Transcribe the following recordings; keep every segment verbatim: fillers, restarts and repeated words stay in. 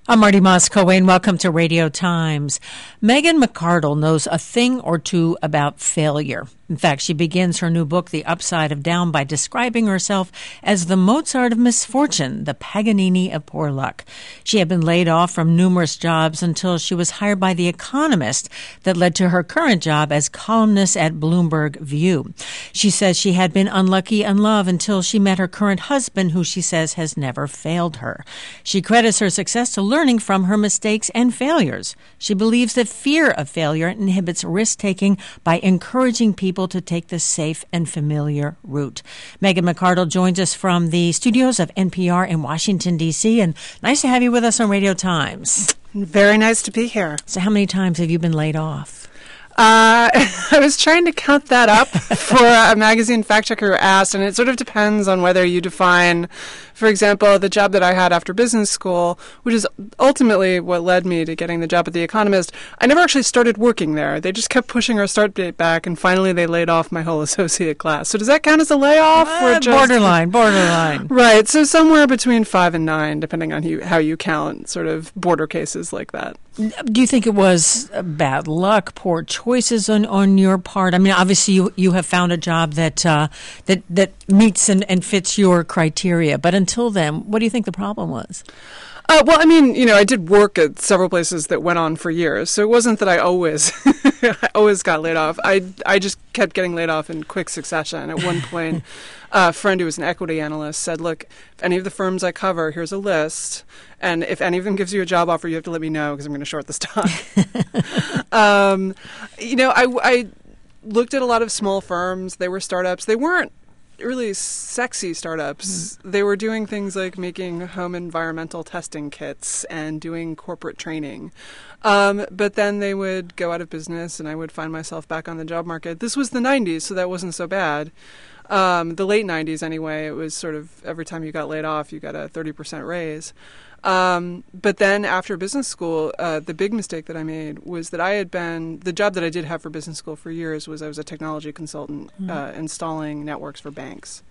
I'm Marty Moscoe, welcome to Radio Times. Megan McArdle knows a thing or two about failure. In fact, she begins her new book, The Upside of Down, by describing herself as the Mozart of misfortune, the Paganini of poor luck. She had been laid off from numerous jobs until she was hired by The Economist, that led to her current job as columnist at Bloomberg View. She says she had been unlucky in love until she met her current husband, who she says has never failed her. She credits her success to learning from her mistakes and failures. She believes that fear of failure inhibits risk-taking by encouraging people to take the safe and familiar route. Megan McArdle joins us from the studios of N P R in Washington, D C, and nice to have you with us on Radio Times. Very nice to be here. So how many times have you been laid off? Uh, I was trying to count that up for a magazine fact checker who asked, and it sort of depends on whether you define, for example, the job that I had after business school, which is ultimately what led me to getting the job at The Economist. I never actually started working there. They just kept pushing our start date back, and finally they laid off my whole associate class. So does that count as a layoff? Uh, or just borderline, borderline. Right, so somewhere between five and nine, depending on you, how you count sort of border cases like that. Do you think it was bad luck, poor choices on, on your part? I mean, obviously you, you have found a job that uh, that that meets and, and fits your criteria. But until then, what do you think the problem was? Uh, well, I mean, you know, I did work at several places that went on for years, so it wasn't that I always, I always got laid off. I, I just kept getting laid off in quick succession. At one point, a friend who was an equity analyst said, "Look, if any of the firms I cover, here's a list, and if any of them gives you a job offer, you have to let me know because I'm going to short the stock." um, you know, I, I looked at a lot of small firms. They were startups. They weren't really sexy startups. Mm. They were doing things like making home environmental testing kits and doing corporate training. Um, but then they would go out of business and I would find myself back on the job market. This was the nineties, so that wasn't so bad. Um, the late nineties anyway, it was sort of every time you got laid off, you got a thirty percent raise. Um, but then after business school, uh, the big mistake that I made was that I had been, the job that I did have for business school for years was I was a technology consultant, mm. uh, installing networks for banks.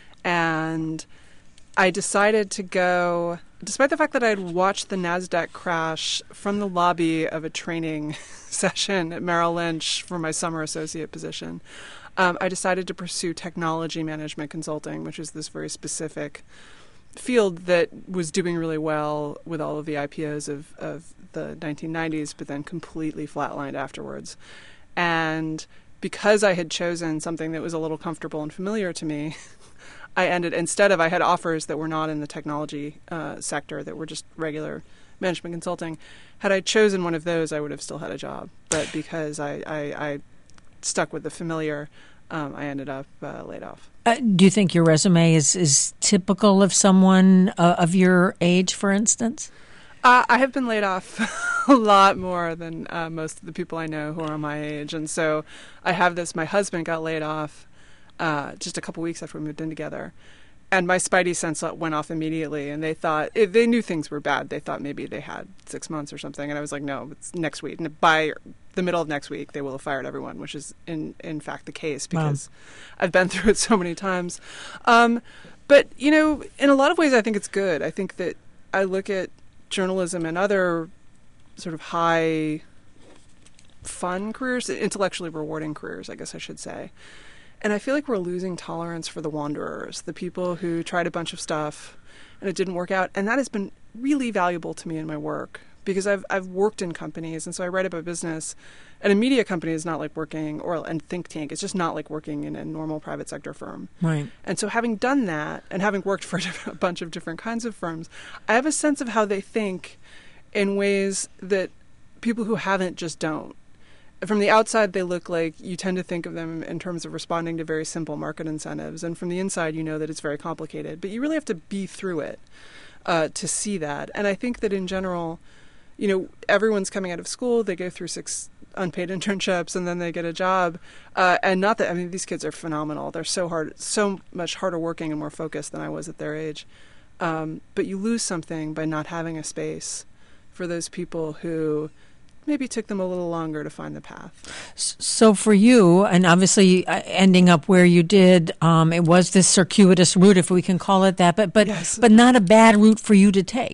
And I decided to go, despite the fact that I had watched the NASDAQ crash from the lobby of a training session at Merrill Lynch for my summer associate position, um, I decided to pursue technology management consulting, which is this very specific field that was doing really well with all of the I P Os of, of the nineteen nineties, but then completely flatlined afterwards. And because I had chosen something that was a little comfortable and familiar to me, I ended, instead of, I had offers that were not in the technology uh, sector, that were just regular management consulting. Had I chosen one of those, I would have still had a job. But because I, I, I stuck with the familiar, um, I ended up uh, laid off. Uh, do you think your resume is, is typical of someone uh, of your age, for instance? Uh, I have been laid off a lot more than uh, most of the people I know who are my age. And so I have this, my husband got laid off uh, just a couple weeks after we moved in together. And my spidey sense went off immediately. And they thought, if they knew things were bad, they thought maybe they had six months or something. And I was like, no, it's next week. And by the middle of next week, they will have fired everyone, which is in, in fact the case because wow. I've been through it so many times. Um, but, you know, in a lot of ways, I think it's good. I think that I look at journalism and other sort of high fun careers, intellectually rewarding careers, I guess I should say. And I feel like we're losing tolerance for the wanderers, the people who tried a bunch of stuff and it didn't work out. And that has been really valuable to me in my work because I've I've worked in companies, and so I write about business. And a media company is not like working, or a think tank, it's just not like working in a normal private sector firm. Right. And so having done that, and having worked for a bunch of different kinds of firms, I have a sense of how they think in ways that people who haven't just don't. From the outside, they look like you tend to think of them in terms of responding to very simple market incentives. And from the inside, you know that it's very complicated. But you really have to be through it uh, to see that. And I think that in general, you know, everyone's coming out of school. They go through six unpaid internships and then they get a job. Uh, and not that, I mean, these kids are phenomenal. They're so hard, so much harder working and more focused than I was at their age. Um, but you lose something by not having a space for those people who maybe took them a little longer to find the path. So for you, and obviously ending up where you did, um, it was this circuitous route, if we can call it that, but but, yes. but not a bad route for you to take.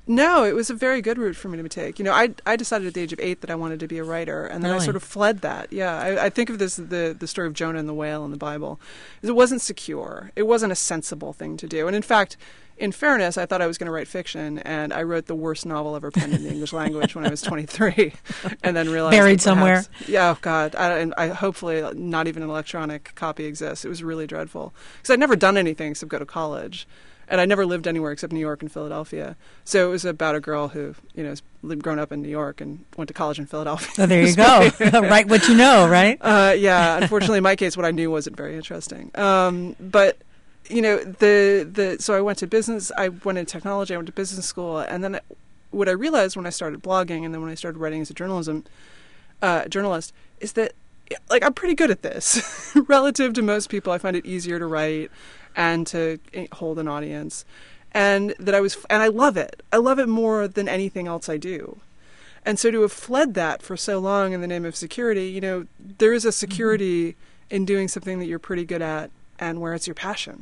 No, it was a very good route for me to take. You know, I I decided at the age of eight that I wanted to be a writer, and then Really? I sort of fled that. Yeah, I, I think of this the the story of Jonah and the whale in the Bible. It wasn't secure. It wasn't a sensible thing to do. And in fact, in fairness, I thought I was going to write fiction, and I wrote the worst novel ever penned in the English language when I was twenty-three, and then realized Buried that somewhere. perhaps- Yeah, oh God, I, and I hopefully not even an electronic copy exists. It was really dreadful because I'd never done anything except go to college. And I never lived anywhere except New York and Philadelphia. So it was about a girl who, you know, has lived, grown up in New York and went to college in Philadelphia. Oh, there you go. Write what you know, right? Uh, yeah. Unfortunately, in my case, what I knew wasn't very interesting. Um, but, you know, the the so I went to business. I went into technology. I went to business school. And then what I realized when I started blogging and then when I started writing as a journalism uh, journalist is that, like, I'm pretty good at this. Relative to most people, I find it easier to write and to hold an audience, and that I was, and I love it. I love it more than anything else I do. And so to have fled that for so long in the name of security, you know, there is a security mm-hmm. in doing something that you're pretty good at and where it's your passion.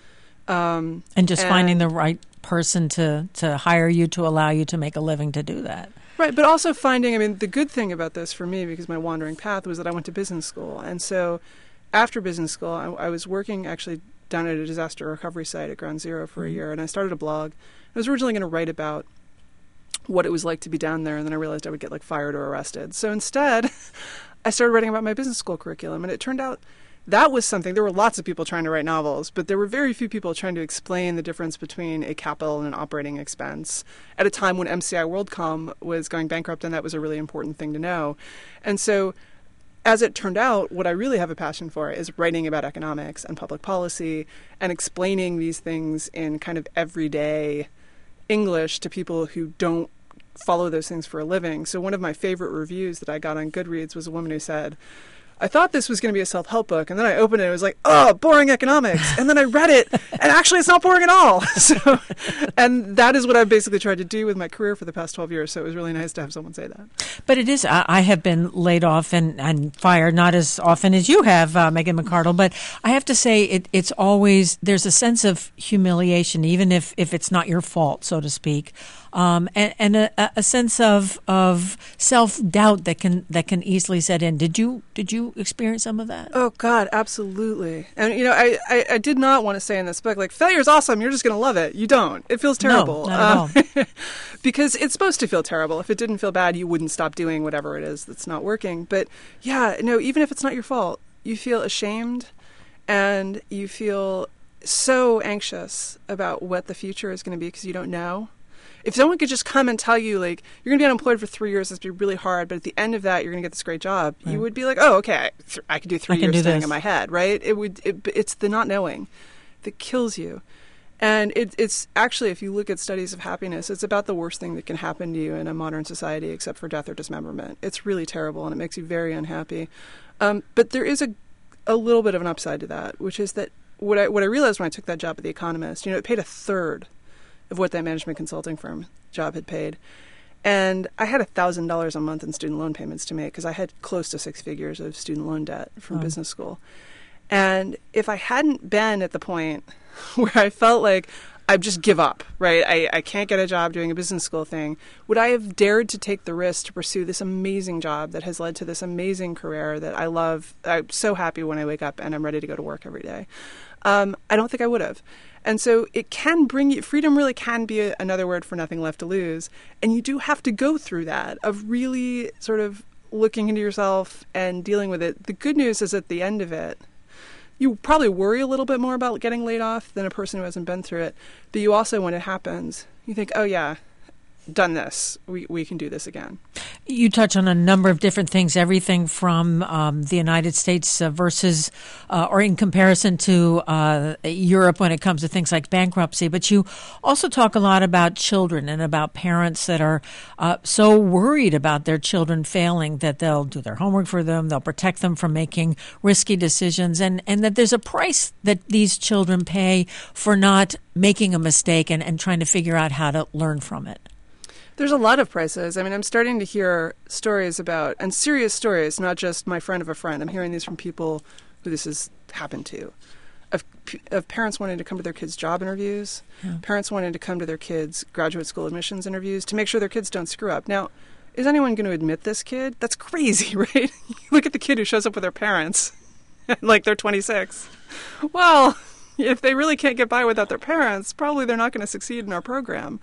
Um, and just and, finding the right person to, to hire you to allow you to make a living to do that. Right, but also finding, I mean, the good thing about this for me, because my wandering path was that I went to business school. And so after business school, I, I was working actually down at a disaster recovery site at Ground Zero for a year, and I started a blog. I was originally going to write about what it was like to be down there, and then I realized I would get like fired or arrested. So instead, I started writing about my business school curriculum, and it turned out that was something. There were lots of people trying to write novels, but there were very few people trying to explain the difference between a capital and an operating expense at a time when M C I WorldCom was going bankrupt, and that was a really important thing to know. And so as it turned out, what I really have a passion for is writing about economics and public policy and explaining these things in kind of everyday English to people who don't follow those things for a living. So one of my favorite reviews that I got on Goodreads was a woman who said, I thought this was going to be a self-help book, and then I opened it and it was like, oh, boring economics. And then I read it, and actually it's not boring at all. So, and that is what I've basically tried to do with my career for the past twelve years. So it was really nice to have someone say that. But it is, I, I have been laid off and, and fired, not as often as you have, uh, Megan McArdle, but I have to say it, it's always, there's a sense of humiliation, even if, if it's not your fault, so to speak. Um, and, and a, a sense of of self doubt that can that can easily set in. Did you did you experience some of that? Oh God, absolutely. And you know, I, I, I did not want to say in this book like failure is awesome. You're just going to love it. You don't. It feels terrible. No, not at um, all. Because it's supposed to feel terrible. If it didn't feel bad, you wouldn't stop doing whatever it is that's not working. But yeah, no. Even if it's not your fault, you feel ashamed, and you feel so anxious about what the future is going to be because you don't know. If someone could just come and tell you, like, you're going to be unemployed for three years, it's going to be really hard, but at the end of that, you're going to get this great job, right. You would be like, oh, okay, th- I could do three years staying in my head, right? It would. It, it's the not knowing that kills you. And it, it's actually, if you look at studies of happiness, it's about the worst thing that can happen to you in a modern society, except for death or dismemberment. It's really terrible, and it makes you very unhappy. Um, but there is a, a little bit of an upside to that, which is that what I, what I realized when I took that job at The Economist, you know, it paid a third of what that management consulting firm job had paid. And I had one thousand dollars a month in student loan payments to make because I had close to six figures of student loan debt from oh. business school. And if I hadn't been at the point where I felt like I just give up, right? I, I can't get a job doing a business school thing, would I have dared to take the risk to pursue this amazing job that has led to this amazing career that I love? I'm so happy when I wake up and I'm ready to go to work every day. Um, I don't think I would have. And so it can bring you, freedom really can be a, another word for nothing left to lose. And you do have to go through that of really sort of looking into yourself and dealing with it. The good news is at the end of it, you probably worry a little bit more about getting laid off than a person who hasn't been through it. But you also, when it happens, you think, oh yeah, done this. We we can do this again. You touch on a number of different things, everything from um, the United States uh, versus uh, or in comparison to uh, Europe when it comes to things like bankruptcy. But you also talk a lot about children and about parents that are uh, so worried about their children failing that they'll do their homework for them, they'll protect them from making risky decisions, and, and that there's a price that these children pay for not making a mistake and, and trying to figure out how to learn from it. There's a lot of prices. I mean, I'm starting to hear stories about, and serious stories, not just my friend of a friend. I'm hearing these from people who this has happened to, of, of parents wanting to come to their kids' job interviews, yeah. parents wanting to come to their kids' graduate school admissions interviews to make sure their kids don't screw up. Now, is anyone going to admit this kid? That's crazy, right? Look at the kid who shows up with their parents, like they're twenty-six. Well, if they really can't get by without their parents, probably they're not going to succeed in our program.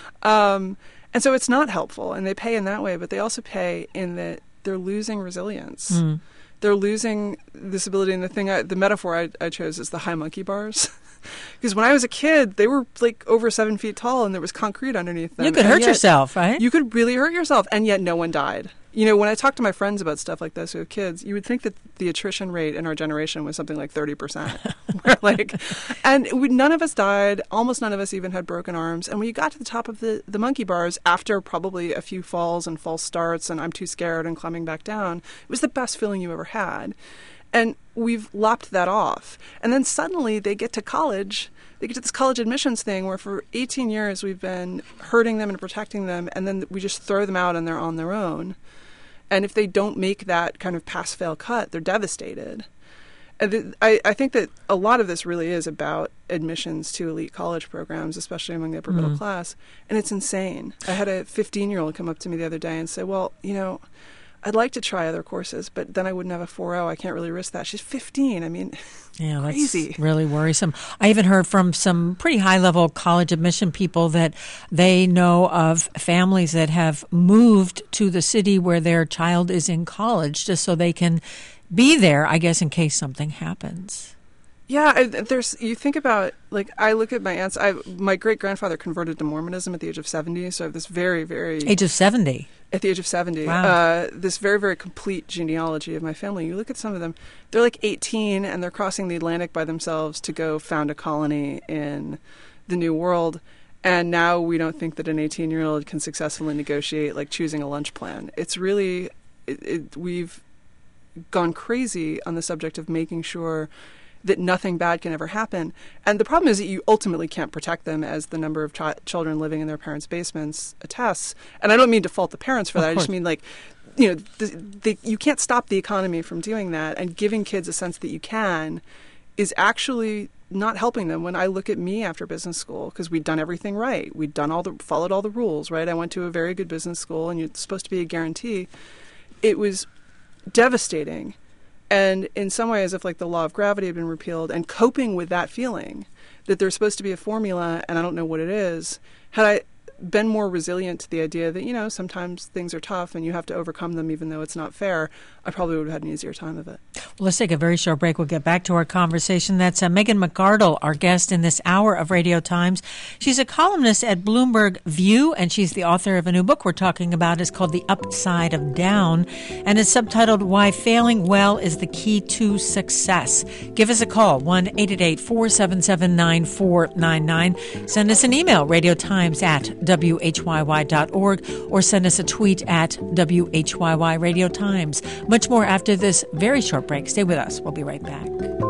Um, and so it's not helpful, and they pay in that way, but they also pay in that they're losing resilience. Mm. They're losing this ability, and the thing, I, the metaphor I, I chose is the high monkey bars. Because when I was a kid, they were like over seven feet tall, and there was concrete underneath them. You could hurt yourself, right? You could really hurt yourself, and yet no one died. You know, when I talk to my friends about stuff like this who have kids, you would think that the attrition rate in our generation was something like thirty percent. We're like, and we, none of us died. Almost none of us even had broken arms. And when you got to the top of the, the monkey bars, after probably a few falls and false starts and I'm too scared and climbing back down, it was the best feeling you ever had. And we've lopped that off. And then suddenly they get to college. They get to this college admissions thing where for eighteen years we've been hurting them and protecting them, and then we just throw them out and they're on their own. And if they don't make that kind of pass-fail cut, they're devastated. And th- I, I think that a lot of this really is about admissions to elite college programs, especially among the upper mm. middle class. And it's insane. I had a fifteen-year-old come up to me the other day and say, well, you know, I'd like to try other courses, but then I wouldn't have a four oh. I can't really risk that. She's fifteen. I mean, yeah, crazy. That's really worrisome. I even heard from some pretty high-level college admission people that they know of families that have moved to the city where their child is in college just so they can be there, I guess, in case something happens. Yeah, I, there's. You think about, like, I look at my aunts. I, my great-grandfather converted to Mormonism at the age of seventy, so I have this very, very... Age of seventy? At the age of seventy. Wow. Uh, this very, very complete genealogy of my family. You look at some of them, they're like eighteen, and they're crossing the Atlantic by themselves to go found a colony in the New World. And now we don't think that an eighteen-year-old can successfully negotiate, like, choosing a lunch plan. It's really... It, it, we've gone crazy on the subject of making sure that nothing bad can ever happen. And the problem is that you ultimately can't protect them, as the number of ch- children living in their parents' basements attests. And I don't mean to fault the parents for that. I just mean, like, you know, the, the, you can't stop the economy from doing that. And giving kids a sense that you can is actually not helping them. When I look at me after business school, because we'd done everything right. We'd done all the, followed all the rules, right? I went to a very good business school, and it's supposed to be a guarantee. It was devastating. And in some ways, if like the law of gravity had been repealed, and coping with that feeling that there's supposed to be a formula and I don't know what it is, had I been more resilient to the idea that, you know, sometimes things are tough and you have to overcome them even though it's not fair, I probably would have had an easier time of it. Well, let's take a very short break. We'll get back to our conversation. That's uh, Megan McArdle, our guest in this hour of Radio Times. She's a columnist at Bloomberg View, and she's the author of a new book we're talking about. It's called The Upside of Down, and it's subtitled Why Failing Well is the Key to Success. Give us a call, one eight eight eight, four seven seven, nine four nine nine. Send us an email, radiotimes at W H Y Y dot org, or send us a tweet at W H Y Y Radio Times. Much more after this very short break. Stay with us. We'll be right back.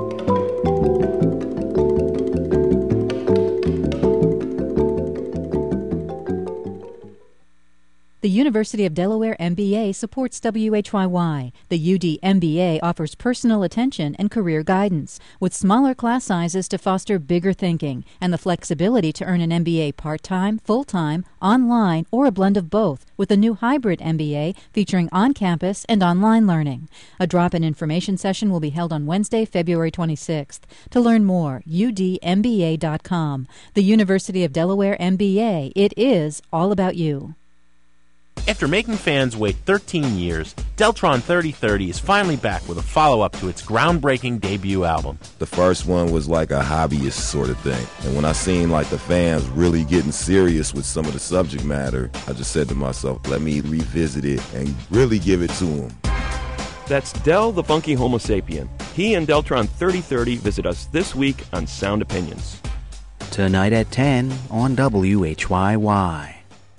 The University of Delaware M B A supports W H Y Y. The U D M B A offers personal attention and career guidance, with smaller class sizes to foster bigger thinking and the flexibility to earn an M B A part-time, full-time, online, or a blend of both, with a new hybrid M B A featuring on-campus and online learning. A drop-in information session will be held on Wednesday, February twenty-sixth. To learn more, U D M B A dot com. The University of Delaware M B A. It is all about you. After making fans wait thirteen years, Deltron thirty thirty is finally back with a follow-up to its groundbreaking debut album. The first one was like a hobbyist sort of thing. And when I seen like the fans really getting serious with some of the subject matter, I just said to myself, let me revisit it and really give it to them. That's Del the Funky Homo Sapien. He and Deltron thirty thirty visit us this week on Sound Opinions. Tonight at ten on W H Y Y.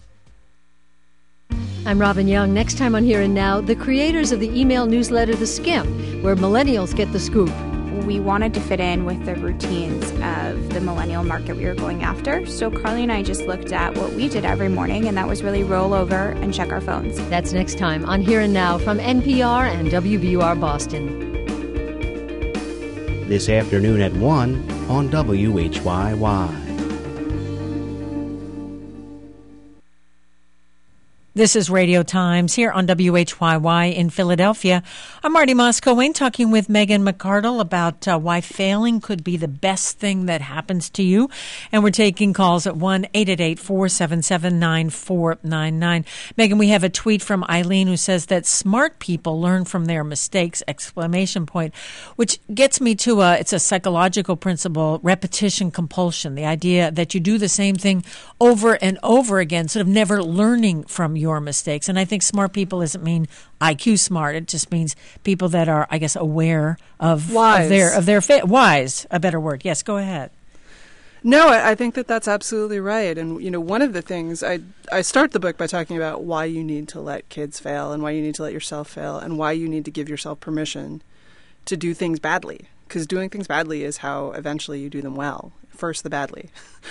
I'm Robin Young. Next time on Here and Now, the creators of the email newsletter The Skim, where millennials get the scoop. We wanted to fit in with the routines of the millennial market we were going after. So Carly and I just looked at what we did every morning, and that was really roll over and check our phones. That's next time on Here and Now from N P R and W B U R Boston. this afternoon at one on W H Y Y. This is Radio Times here on W H Y Y in Philadelphia. I'm Marty Moscow-Wayne talking with Megan McArdle about uh, why failing could be the best thing that happens to you. And we're taking calls at one eight eight eight, four seven seven, nine four nine nine. Megan, we have a tweet from Eileen who says that smart people learn from their mistakes, exclamation point, which gets me to a, it's a psychological principle, repetition compulsion, the idea that you do the same thing over and over again, sort of never learning from your mistakes. And I think smart people doesn't mean I Q smart. It just means people that are, I guess, aware of, wise. of their of their fa- wise. A better word. Yes, go ahead. No, I, I think that that's absolutely right. And you know, one of the things I I start the book by talking about why you need to let kids fail, and why you need to let yourself fail, and why you need to give yourself permission to do things badly. Because doing things badly is how eventually you do them well. First, the badly.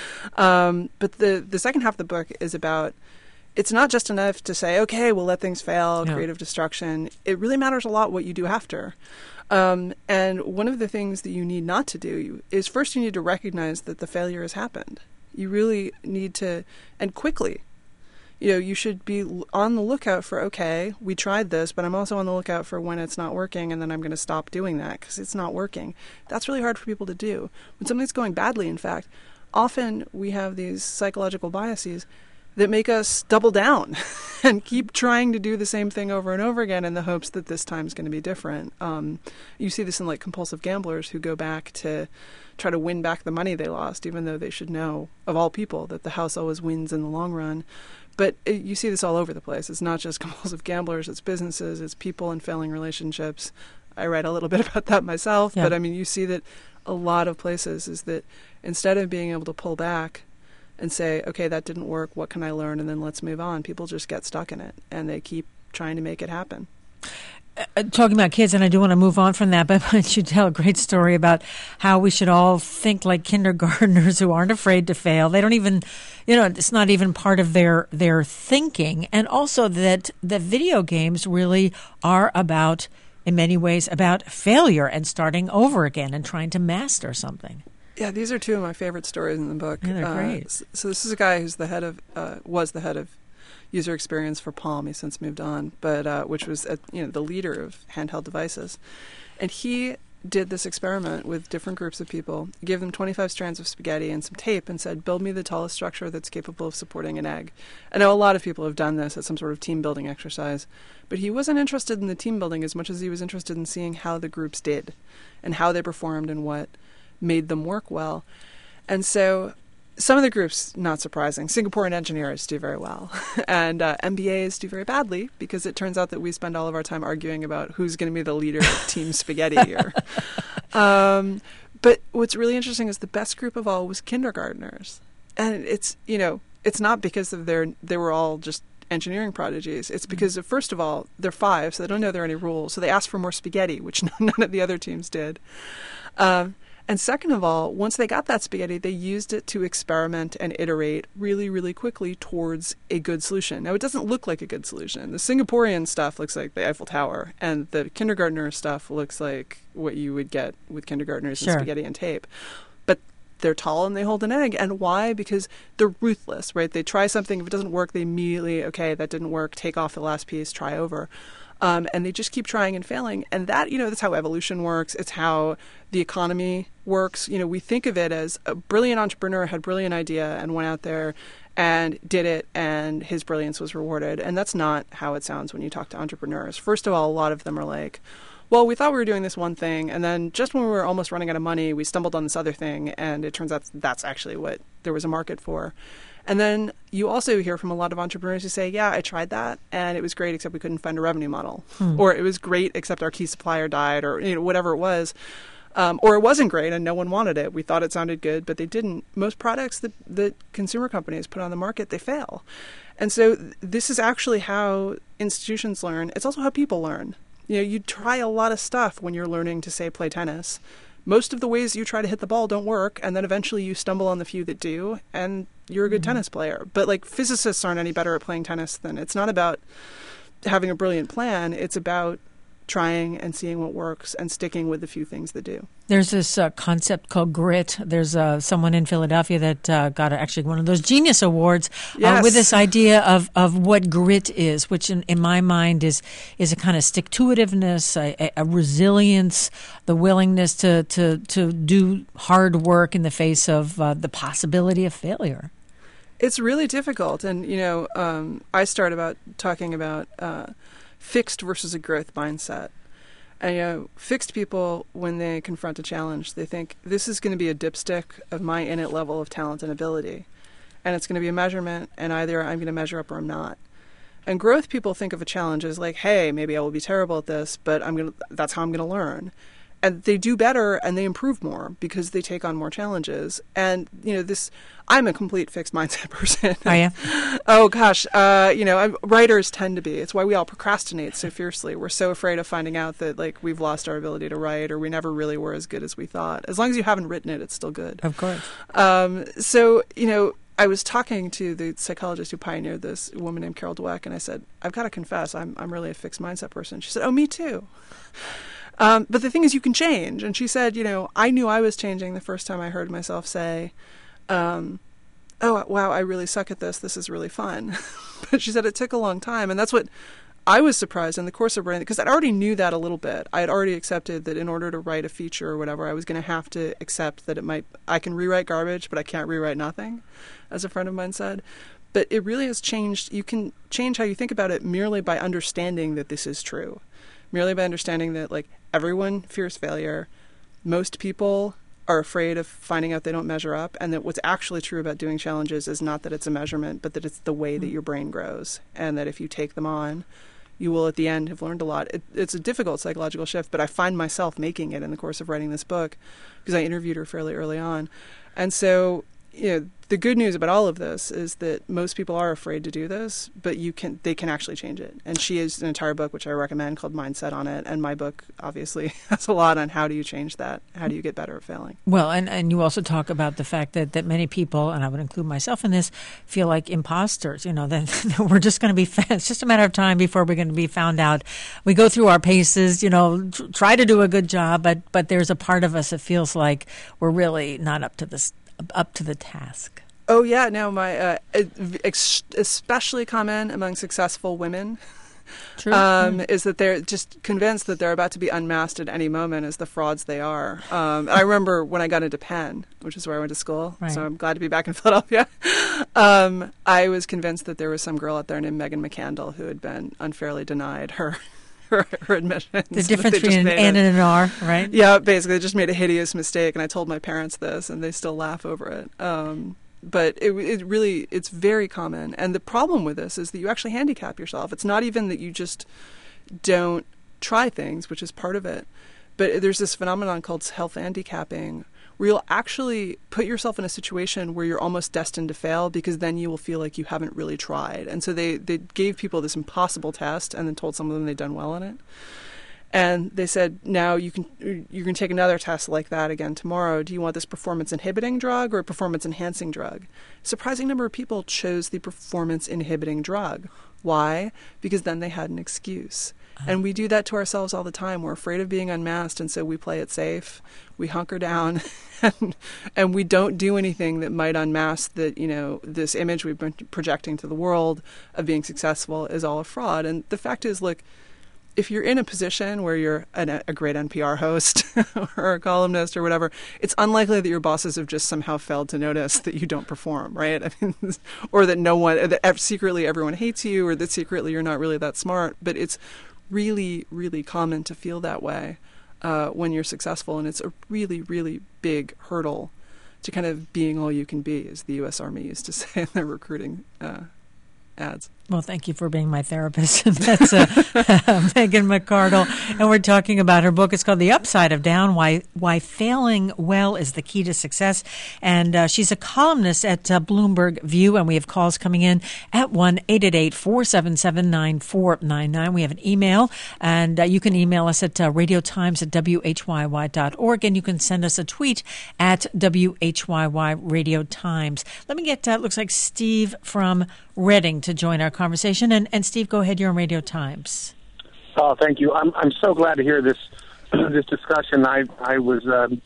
um, but the the second half of the book is about. It's not just enough to say, okay, we'll let things fail, yeah. creative destruction. It really matters a lot what you do after. Um, and one of the things that you need not to do is first you need to recognize that the failure has happened. You really need to, and quickly, you know, you should be on the lookout for, okay, we tried this, but I'm also on the lookout for when it's not working, and then I'm going to stop doing that because it's not working. That's really hard for people to do. When something's going badly, in fact, often we have these psychological biases that make us double down and keep trying to do the same thing over and over again in the hopes that this time is going to be different. Um, you see this in like compulsive gamblers who go back to try to win back the money they lost, even though they should know, of all people, that the house always wins in the long run. But it, you see this all over the place. It's not just compulsive gamblers, it's businesses, it's people in failing relationships. I write a little bit about that myself, yeah. But I mean, you see that a lot of places is that instead of being able to pull back and say, okay, that didn't work, what can I learn, and then let's move on. People just get stuck in it, and they keep trying to make it happen. Uh, talking about kids, and I do want to move on from that, but why don't you tell a great story about how we should all think like kindergartners who aren't afraid to fail. They don't even, you know, it's not even part of their, their thinking. And also that the video games really are about, in many ways, about failure and starting over again and trying to master something. Yeah, these are two of my favorite stories in the book. Yeah, they're great. Uh, so this is a guy who's the head of, uh, was the head of user experience for Palm. He's since moved on, but uh, which was uh, you know the leader of handheld devices, and he did this experiment with different groups of people. He gave them twenty-five strands of spaghetti and some tape, and said, "Build me the tallest structure that's capable of supporting an egg." I know a lot of people have done this as some sort of team building exercise, but he wasn't interested in the team building as much as he was interested in seeing how the groups did, and how they performed, and what made them work well. And so some of the groups, not surprising, Singaporean engineers do very well, and uh, M B As do very badly, because it turns out that we spend all of our time arguing about who's going to be the leader of Team Spaghetti here. Um, but what's really interesting is the best group of all was kindergartners. And it's, you know, it's not because of their, they were all just engineering prodigies. It's because, of, first of all, they're five, so they don't know there are any rules. So they asked for more spaghetti, which none of the other teams did. Um, And second of all, once they got that spaghetti, they used it to experiment and iterate really, really quickly towards a good solution. Now, it doesn't look like a good solution. The Singaporean stuff looks like the Eiffel Tower, and the kindergartner stuff looks like what you would get with kindergartners Sure. and spaghetti and tape. But they're tall and they hold an egg. And why? Because they're ruthless, right? They try something. If it doesn't work, they immediately, okay, that didn't work, take off the last piece, try over. Um, and they just keep trying and failing. And that, you know, that's how evolution works. It's how the economy works. You know, we think of it as a brilliant entrepreneur had a brilliant idea and went out there and did it, and his brilliance was rewarded. And that's not how it sounds when you talk to entrepreneurs. First of all, a lot of them are like, well, we thought we were doing this one thing, and then just when we were almost running out of money, we stumbled on this other thing, and it turns out that's actually what there was a market for. And then you also hear from a lot of entrepreneurs who say, yeah, I tried that and it was great, except we couldn't find a revenue model. Hmm. Or it was great, except our key supplier died, or you know, whatever it was. Um, or it wasn't great and no one wanted it. We thought it sounded good, but they didn't. Most products that, that consumer companies put on the market, they fail. And so th- this is actually how institutions learn. It's also how people learn. You know, you try a lot of stuff when you're learning to, say, play tennis. Most of the ways you try to hit the ball don't work, and then eventually you stumble on the few that do, and you're a good mm-hmm. tennis player. But, like, physicists aren't any better at playing tennis than... It's not about having a brilliant plan. It's about trying and seeing what works and sticking with the few things that do. There's this uh, concept called grit. There's uh, someone in Philadelphia that uh, got actually one of those Genius Awards yes. uh, with this idea of, of what grit is, which in, in my mind is is a kind of stick-to-itiveness, a, a resilience, the willingness to, to, to do hard work in the face of uh, the possibility of failure. It's really difficult. And, you know, um, I start about talking about uh, fixed versus a growth mindset. And, you know, fixed people, when they confront a challenge, they think this is going to be a dipstick of my innate level of talent and ability. And it's going to be a measurement, and either I'm going to measure up or I'm not. And growth people think of a challenge as like, hey, maybe I will be terrible at this, but I'm going to, that's how I'm going to learn. And they do better and they improve more because they take on more challenges. And, you know, this, I'm a complete fixed mindset person. Are you? Oh, gosh. Uh, you know, I'm, writers tend to be. It's why we all procrastinate so fiercely. We're so afraid of finding out that, like, we've lost our ability to write or we never really were as good as we thought. As long as you haven't written it, it's still good. Of course. Um, so, you know, I was talking to the psychologist who pioneered this, a woman named Carol Dweck, and I said, I've got to confess, I'm, I'm really a fixed mindset person. She said, oh, me too. Um, but the thing is, you can change. And she said, you know, I knew I was changing the first time I heard myself say, um, oh, wow, I really suck at this. This is really fun. But she said it took a long time. And that's what I was surprised in the course of writing, because I already knew that a little bit. I had already accepted that in order to write a feature or whatever, I was going to have to accept that it might, I can rewrite garbage, but I can't rewrite nothing, as a friend of mine said. But it really has changed. You can change how you think about it merely by understanding that this is true. Merely by understanding that, like, everyone fears failure. Most people are afraid of finding out they don't measure up, and that what's actually true about doing challenges is not that it's a measurement, but that it's the way that your brain grows, and that if you take them on, you will at the end have learned a lot. It, it's a difficult psychological shift, but I find myself making it in the course of writing this book because I interviewed her fairly early on. And so, you know, the good news about all of this is that most people are afraid to do this, but you can they can actually change it. And she has an entire book, which I recommend, called Mindset on it. And my book, obviously, has a lot on how do you change that? How do you get better at failing? Well, and, and you also talk about the fact that, that many people, and I would include myself in this, feel like imposters. You know, that we're just going to be, it's just a matter of time before we're going to be found out. We go through our paces, you know, try to do a good job, but, but there's a part of us that feels like we're really not up to this, up to the task. Oh, yeah. No, my uh, ex- especially common among successful women True. Um, mm. is that they're just convinced that they're about to be unmasked at any moment as the frauds they are. Um, I remember when I got into Penn, which is where I went to school, right. So I'm glad to be back in Philadelphia. um, I was convinced that there was some girl out there named Megan McCandle who had been unfairly denied her Her, her admissions. The difference between an N and an R, right? Yeah, basically, they just made a hideous mistake, and I told my parents this, and they still laugh over it. Um, but it, it really, it's very common. And the problem with this is that you actually handicap yourself. It's not even that you just don't try things, which is part of it. But there's this phenomenon called self-handicapping, where you'll actually put yourself in a situation where you're almost destined to fail, because then you will feel like you haven't really tried. And so they, they gave people this impossible test and then told some of them they'd done well in it. And they said, now you can you can take another test like that again tomorrow. Do you want this performance-inhibiting drug or a performance-enhancing drug? A surprising number of people chose the performance-inhibiting drug. Why? Because then they had an excuse. And we do that to ourselves all the time. We're afraid of being unmasked, and so we play it safe. We hunker down, and, and we don't do anything that might unmask that, you know, this image we've been projecting to the world of being successful is all a fraud. And the fact is, look, if you're in a position where you're an, a great N P R host or a columnist or whatever, it's unlikely that your bosses have just somehow failed to notice that you don't perform, right? I mean, or that no one, that secretly everyone hates you, or that secretly you're not really that smart. But it's really, really common to feel that way uh, when you're successful. And it's a really, really big hurdle to kind of being all you can be, as the U S Army used to say in their recruiting uh, ads. Well, thank you for being my therapist. That's uh, Megan McArdle. And we're talking about her book. It's called The Upside of Down, Why Why Failing Well is the Key to Success. And uh, she's a columnist at uh, Bloomberg View. And we have calls coming in at one eight eight eight, four seven seven, nine four nine nine. We have an email. And uh, you can email us at uh, radiotimes at W H Y Y dot org. And you can send us a tweet at W H Y Y Radio Times. Let me get, uh, looks like Steve from Reading to join our conversation. And, and Steve, go ahead. You're on Radio Times. Oh, thank you. I'm I'm so glad to hear this this discussion. I I was um,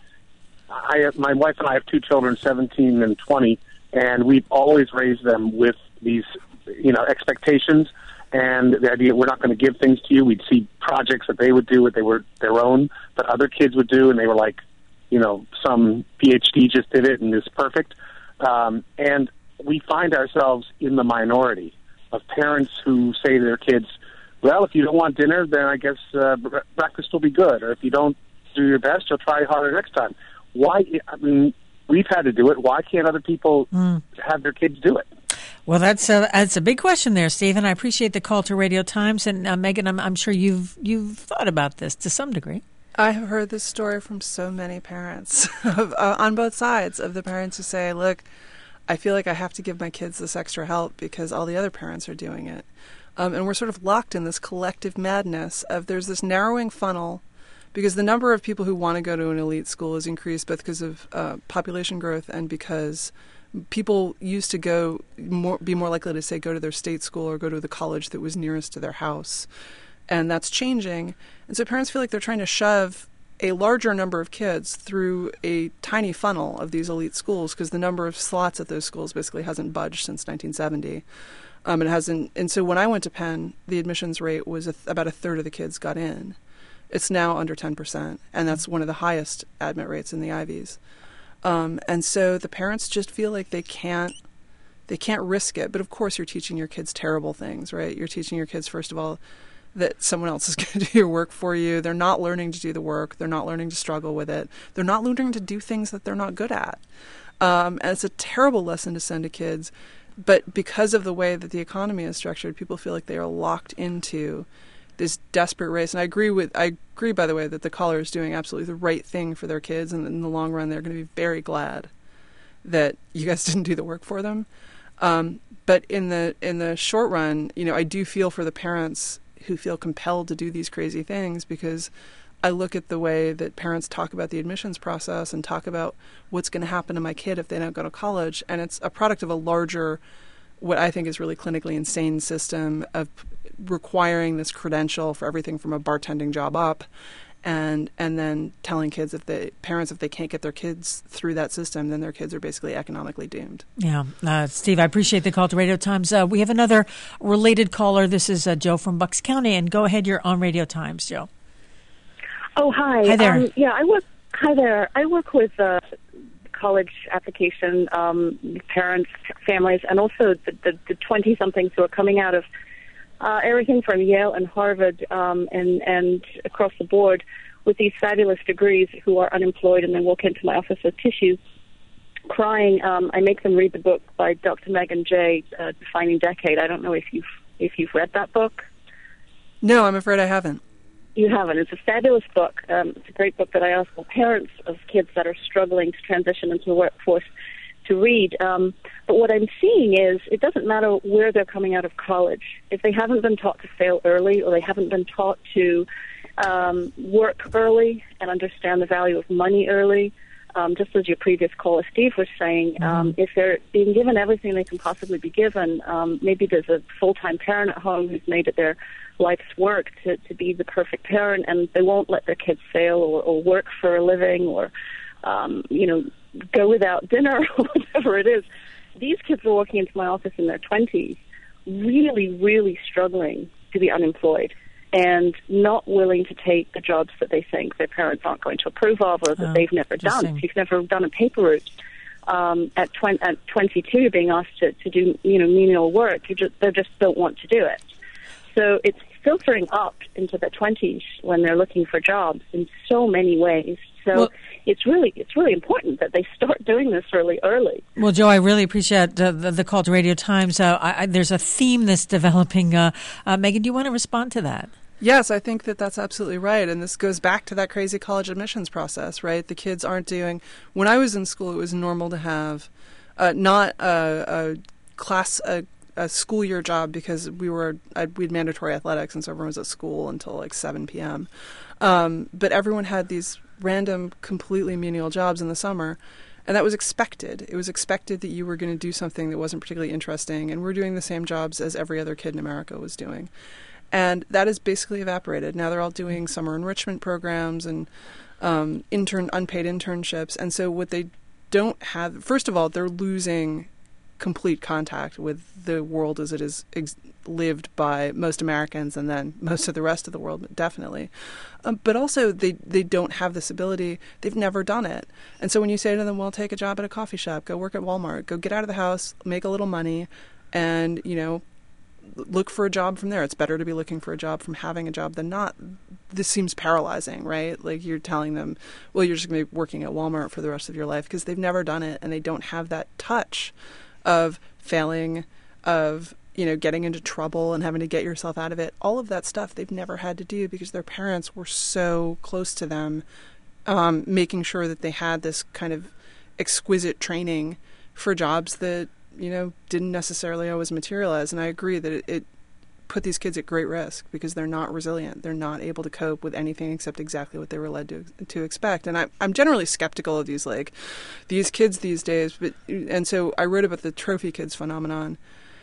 I my wife and I have two children, seventeen and twenty, and we've always raised them with these you know expectations and the idea we're not going to give things to you. We'd see projects that they would do that they were their own, but other kids would do, and they were like, you know, some P H D just did it and it's perfect. Um, and we find ourselves in the minority of parents who say to their kids, well, if you don't want dinner, then I guess uh, breakfast will be good. Or if you don't do your best, you'll try harder next time. Why? I mean, we've had to do it. Why can't other people mm. have their kids do it? Well, that's a, that's a big question there, Stephen. I appreciate the call to Radio Times. And uh, Megan, I'm, I'm sure you've you've thought about this to some degree. I have heard this story from so many parents of, uh, on both sides of the parents who say, look, I feel like I have to give my kids this extra help because all the other parents are doing it. Um, and we're sort of locked in this collective madness of there's this narrowing funnel because the number of people who want to go to an elite school has increased both because of uh, population growth and because people used to go more, be more likely to say go to their state school or go to the college that was nearest to their house. And that's changing. And so parents feel like they're trying to shove a larger number of kids through a tiny funnel of these elite schools because the number of slots at those schools basically hasn't budged since nineteen seventy. Um, it hasn't, and so when I went to Penn, the admissions rate was a th- about a third of the kids got in. It's now under ten percent, and that's one of the highest admit rates in the Ivies. Um, and so the parents just feel like they can't, they can't risk it. But of course, you're teaching your kids terrible things, right? You're teaching your kids, first of all, that someone else is going to do your work for you. They're not learning to do the work. They're not learning to struggle with it. They're not learning to do things that they're not good at. Um, and it's a terrible lesson to send to kids. But because of the way that the economy is structured, people feel like they are locked into this desperate race. And I agree with, I agree, by the way, that the caller is doing absolutely the right thing for their kids. And in the long run, they're going to be very glad that you guys didn't do the work for them. Um, but in the in the short run, you know, I do feel for the parents who feel compelled to do these crazy things because I look at the way that parents talk about the admissions process and talk about what's going to happen to my kid if they don't go to college. And it's a product of a larger, what I think is really clinically insane system of requiring this credential for everything from a bartending job up. And and then telling kids if the parents, if they can't get their kids through that system, then their kids are basically economically doomed. Yeah. Uh, Steve, I appreciate the call to Radio Times. Uh, we have another related caller. This is uh, Joe from Bucks County. And go ahead, you're on Radio Times, Joe. Oh, hi. Hi there. Um, yeah, I work. Hi there. I work with uh, college application um, parents, families, and also the the twenty-somethings who are coming out of uh, everything from Yale and Harvard um, and and across the board with these fabulous degrees who are unemployed and then walk into my office with tissues, crying. Um, I make them read the book by Doctor Megan Jay, uh, Defining Decade. I don't know if you've if you've read that book. No, I'm afraid I haven't. You haven't. It's a fabulous book. Um, it's a great book that I ask all parents of kids that are struggling to transition into the workforce to read. Um, but what I'm seeing is it doesn't matter where they're coming out of college. If they haven't been taught to fail early or they haven't been taught to um, work early and understand the value of money early, um, just as your previous caller, Steve, was saying, um, mm-hmm. if they're being given everything they can possibly be given, um, maybe there's a full-time parent at home who's made it their life's work to, to be the perfect parent, and they won't let their kids fail or, or work for a living or, um, you know, go without dinner or whatever it is. These kids are walking into my office in their twenties, really, really struggling to be unemployed and not willing to take the jobs that they think their parents aren't going to approve of or that oh, they've never done. If you've never done a paper route, um, at, twenty, at twenty-two being asked to, to do, you know, menial work, you just, they just don't want to do it. So it's filtering up into the twenties when they're looking for jobs in so many ways. So well, it's really it's really important that they start doing this really early. Well, Joe, I really appreciate uh, the, the call to Radio Times. Uh, I, I, there's a theme that's developing. Uh, uh, Megan, do you want to respond to that? Yes, I think that that's absolutely right. And this goes back to that crazy college admissions process, right? The kids aren't doing... When I was in school, it was normal to have uh, not a, a class... A, a school year job because we were I, we had mandatory athletics and so everyone was at school until like seven p.m. Um, but everyone had these random, completely menial jobs in the summer, and that was expected. It was expected that you were going to do something that wasn't particularly interesting, and we're doing the same jobs as every other kid in America was doing. And that is basically evaporated. Now they're all doing summer enrichment programs and um, intern unpaid internships. And so what they don't have, first of all, they're losing complete contact with the world as it is ex- lived by most Americans and then most of the rest of the world, definitely. Um, but also they, they don't have this ability. They've never done it. And so when you say to them, well, take a job at a coffee shop, go work at Walmart, go get out of the house, make a little money, and, you know, look for a job from there. It's better to be looking for a job from having a job than not. This seems paralyzing, right? Like you're telling them, well, you're just going to be working at Walmart for the rest of your life because they've never done it and they don't have that touch of failing, of, you know, getting into trouble and having to get yourself out of it. All of that stuff they've never had to do because their parents were so close to them, um, making sure that they had this kind of exquisite training for jobs that, you know, didn't necessarily always materialize. And I agree that it, it put these kids at great risk because they're not resilient. They're not able to cope with anything except exactly what they were led to to expect. And I, I'm generally skeptical of these, like, these kids these days. But and so I wrote about the trophy kids phenomenon.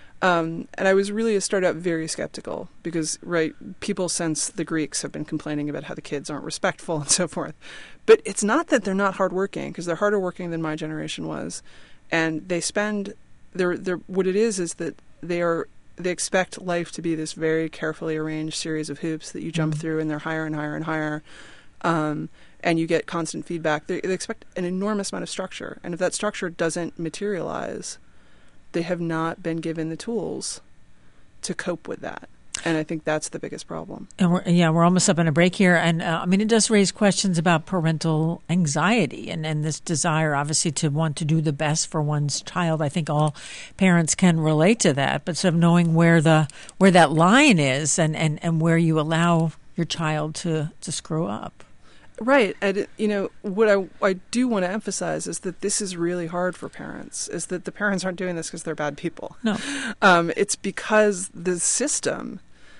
Um, and I was really, started out very skeptical because, right, people since the Greeks have been complaining about how the kids aren't respectful and so forth. But it's not that they're not hardworking, because they're harder working than my generation was. And they spend, they're, they're, what it is is that they are, they expect life to be this very carefully arranged series of hoops that you jump mm-hmm. through, and they're higher and higher and higher. Um, and you get constant feedback. They, they expect an enormous amount of structure. And if that structure doesn't materialize, they have not been given the tools to cope with that. And I think that's the biggest problem. And we're, yeah, we're almost up on a break here. And uh, I mean, it does raise questions about parental anxiety and, and this desire, obviously, to want to do the best for one's child. I think all parents can relate to that, but sort of knowing where the where that line is and, and, and where you allow your child to, to screw up. Right. And, you know, what I, I do want to emphasize is that this is really hard for parents, is that the parents aren't doing this because they're bad people. No. Um, it's because the system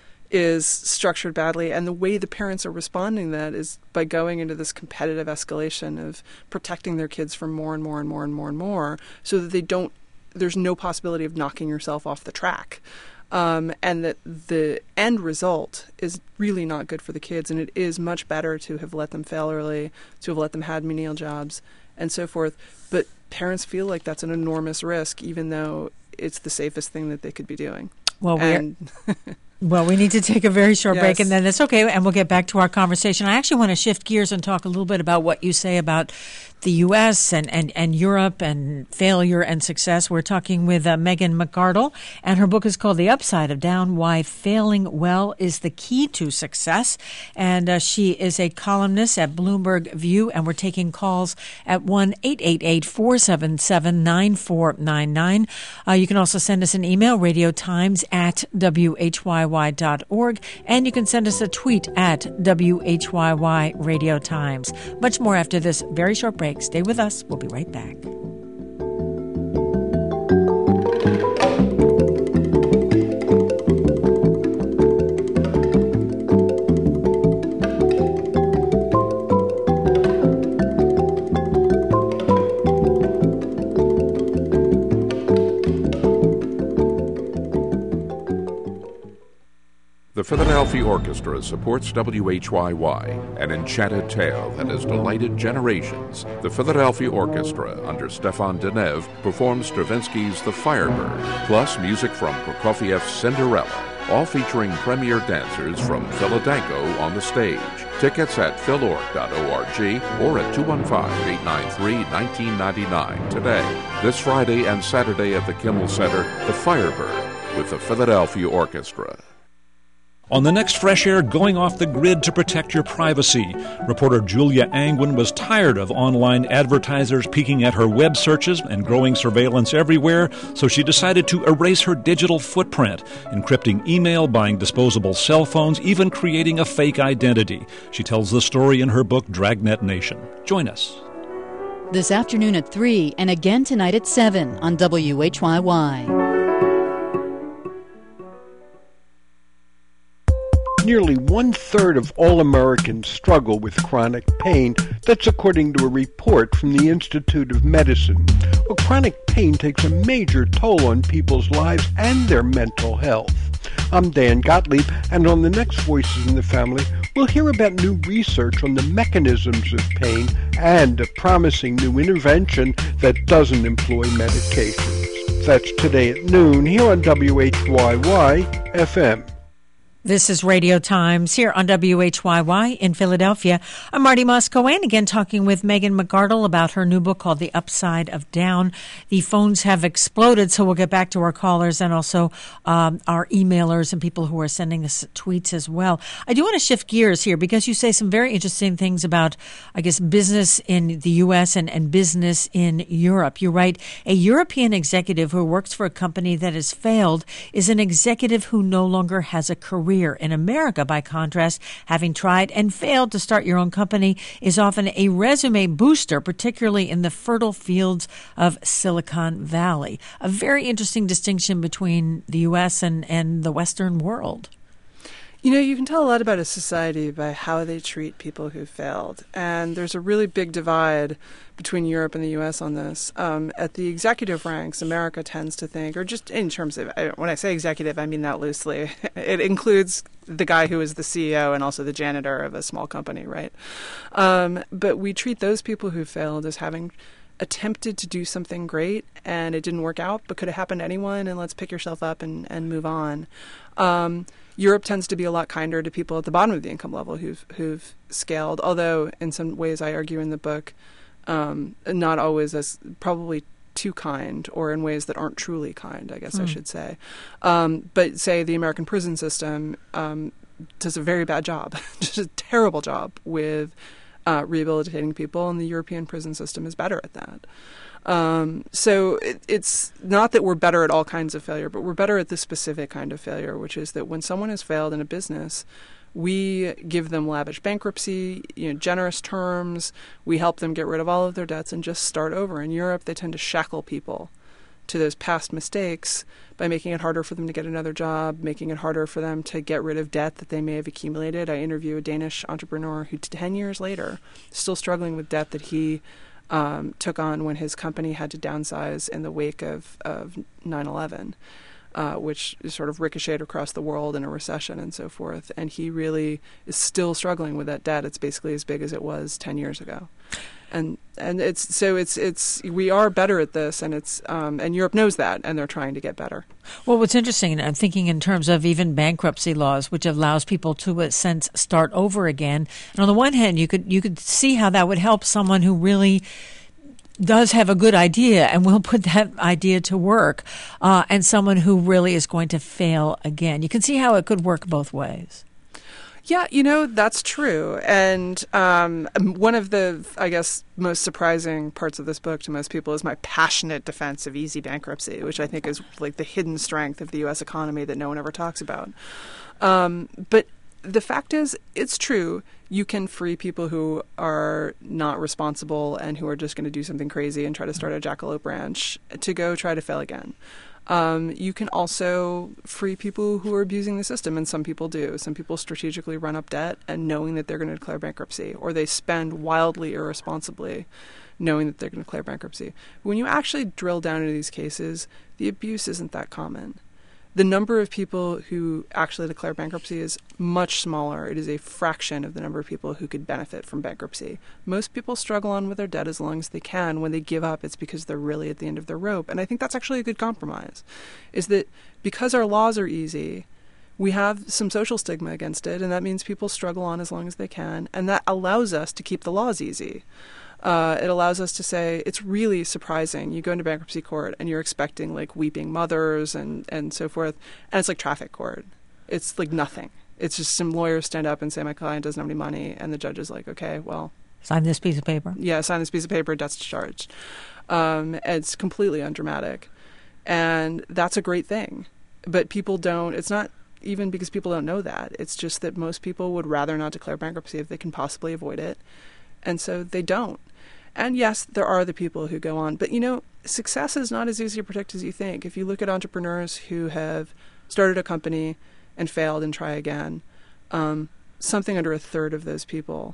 is structured badly, and the way the parents are responding to that is by going into this competitive escalation of protecting their kids from more and more and more and more and more so that they don't, there's no possibility of knocking yourself off the track. Um, and that the end result is really not good for the kids, and it is much better to have let them fail early, to have let them have menial jobs, and so forth. But parents feel like that's an enormous risk, even though it's the safest thing that they could be doing. Well, and well, we need to take a very short yes. break, and then it's okay, and we'll get back to our conversation. I actually want to shift gears and talk a little bit about what you say about the U S and, and, and Europe and failure and success. We're talking with uh, Megan McArdle, and her book is called The Upside of Down, Why Failing Well is the Key to Success. And uh, she is a columnist at Bloomberg View, and we're taking calls at one eight eight eight, four seven seven, nine four nine nine. Uh, you can also send us an email, radiotimes at w h y y dot org, and you can send us a tweet at W H Y Y Radio Times. Much more after this very short break. Stay with us. We'll be right back. The Philadelphia Orchestra supports W H Y Y, an enchanted tale that has delighted generations. The Philadelphia Orchestra, under Stefan Denev, performs Stravinsky's The Firebird, plus music from Prokofiev's Cinderella, all featuring premier dancers from Philadanko on the stage. Tickets at phil org dot org or at two one five, eight nine three, one nine nine nine today. This Friday and Saturday at the Kimmel Center, The Firebird with the Philadelphia Orchestra. On the next Fresh Air, going off the grid to protect your privacy. Reporter Julia Angwin was tired of online advertisers peeking at her web searches and growing surveillance everywhere, so she decided to erase her digital footprint, encrypting email, buying disposable cell phones, even creating a fake identity. She tells the story in her book, Dragnet Nation. Join us. This afternoon at three and again tonight at seven on W H Y Y. Nearly one-third of all Americans struggle with chronic pain. That's according to a report from the Institute of Medicine. Well, chronic pain takes a major toll on people's lives and their mental health. I'm Dan Gottlieb, and on the next Voices in the Family, we'll hear about new research on the mechanisms of pain and a promising new intervention that doesn't employ medications. That's today at noon here on W H Y Y F M. This is Radio Times here on W H Y Y in Philadelphia. I'm Marty Moscow-Ann, again talking with Megan McArdle about her new book called The Upside of Down. The phones have exploded, so we'll get back to our callers and also um, our emailers and people who are sending us tweets as well. I do want to shift gears here because you say some very interesting things about, I guess, business in the U S and, and business in Europe. You write, a European executive who works for a company that has failed is an executive who no longer has a career. In America, by contrast, having tried and failed to start your own company is often a resume booster, particularly in the fertile fields of Silicon Valley. A very interesting distinction between the U S and, and the Western world. You know, you can tell a lot about a society by how they treat people who failed. And there's a really big divide between Europe and the U S on this. Um, at the executive ranks, America tends to think, or just in terms of, when I say executive, I mean that loosely. It includes the guy who is the C E O and also the janitor of a small company, right? Um, but we treat those people who failed as having attempted to do something great and it didn't work out, but could have happened to anyone, and let's pick yourself up and, and move on. Um, Europe tends to be a lot kinder to people at the bottom of the income level who've who've scaled, although in some ways I argue in the book, um, not always as probably too kind, or in ways that aren't truly kind, I guess mm. I should say. Um, but say the American prison system um, does a very bad job, just a terrible job with uh, rehabilitating people, and the European prison system is better at that. Um, so it, it's not that we're better at all kinds of failure, but we're better at this specific kind of failure, which is that when someone has failed in a business, we give them lavish bankruptcy, you know, generous terms. We help them get rid of all of their debts and just start over. In Europe, they tend to shackle people to those past mistakes by making it harder for them to get another job, making it harder for them to get rid of debt that they may have accumulated. I interview a Danish entrepreneur who ten years later is still struggling with debt that he Um, took on when his company had to downsize in the wake of, of nine eleven, uh, which sort of ricocheted across the world in a recession and so forth. And he really is still struggling with that debt. It's basically as big as it was ten years ago. And and it's so it's it's we are better at this, and it's um, and Europe knows that, and they're trying to get better. Well, what's interesting, and I'm thinking in terms of even bankruptcy laws, which allows people to, in a sense, start over again. And on the one hand, you could you could see how that would help someone who really does have a good idea and will put that idea to work, uh, and someone who really is going to fail again. You can see how it could work both ways. Yeah, you know, that's true. And um, one of the, I guess, most surprising parts of this book to most people is my passionate defense of easy bankruptcy, which I think is like the hidden strength of the U S economy that no one ever talks about. Um, but the fact is, it's true. You can free people who are not responsible and who are just going to do something crazy and try to start a jackalope ranch to go try to fail again. Um, you can also free people who are abusing the system, and some people do. Some people strategically run up debt and knowing that they're going to declare bankruptcy, or they spend wildly irresponsibly knowing that they're going to declare bankruptcy. When you actually drill down into these cases, the abuse isn't that common. The number of people who actually declare bankruptcy is much smaller. It is a fraction of the number of people who could benefit from bankruptcy. Most people struggle on with their debt as long as they can. When they give up, it's because they're really at the end of their rope. And I think that's actually a good compromise, is that because our laws are easy, we have some social stigma against it, and that means people struggle on as long as they can, and that allows us to keep the laws easy. Uh, it allows us to say, it's really surprising. You go into bankruptcy court and you're expecting like weeping mothers and, and so forth. And it's like traffic court. It's like nothing. It's just some lawyers stand up and say, my client doesn't have any money. And the judge is like, okay, well. Sign this piece of paper. Yeah, sign this piece of paper, debt's discharged. Um, it's completely undramatic. And that's a great thing. But people don't, it's not even because people don't know that. It's just that most people would rather not declare bankruptcy if they can possibly avoid it. And so they don't. And yes, there are the people who go on. But, you know, success is not as easy to predict as you think. If you look at entrepreneurs who have started a company and failed and try again, um, something under a third of those people